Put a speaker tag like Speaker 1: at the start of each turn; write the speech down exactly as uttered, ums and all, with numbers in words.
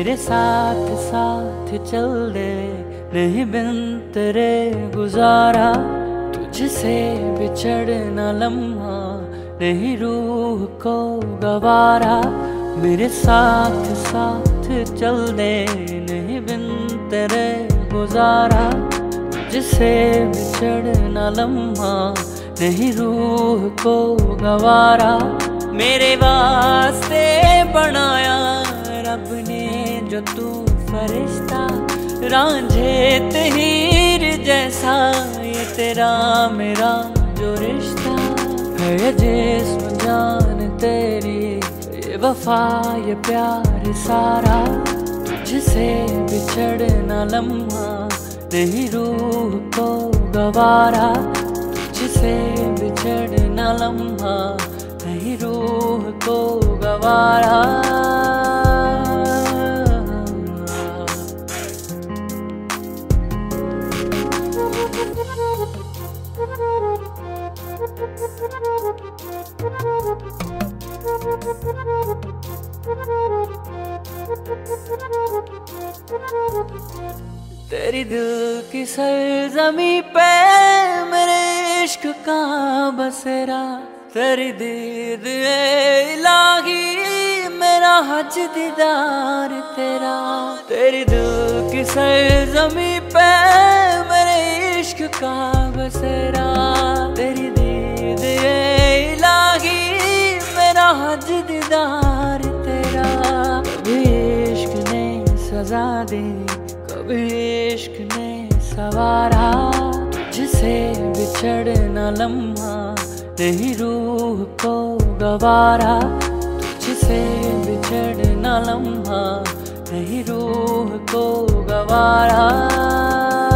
Speaker 1: मेरे साथ साथ चल दे, नहीं बिन तेरे गुजारा। तुझसे बिछड़ना लम्हा नहीं रूह को गवारा। मेरे साथ साथ चल दे, नहीं बिन तेरे गुजारा। तुझसे बिछड़ना लम्हा नहीं रूह को गवारा। मेरे वास्ते बनाया रब ने जो तू फरिश्ता, रांझे तहीर जैसा ये तेरा मेरा जो रिश्ता है। ये जिस्म जान तेरी, ये वफा ये प्यार सारा। तुझसे बिछड़ना लम्हा नहीं रूह को गवारा। तुझसे बिछड़ना लम्हा नहीं रूह को गवारा। तेरी दिल की सरजमी पे मेरे इश्क का बसेरा। तेरी दीद ए इलाही मेरा हज दीदार तेरा। तेरी दिल की सरजमी पे मेरे इश्क का बसेरा। तेरी दीद ए इलाही मेरा हज दीदार तेरा। कभी इश्क ने सजा दी, कभी इश्क ने सवारा। तुझसे बिछड़ना लम्हा नहीं रूह को गवारा। तुझसे बिछड़ना लम्हा नहीं रूह को गवारा।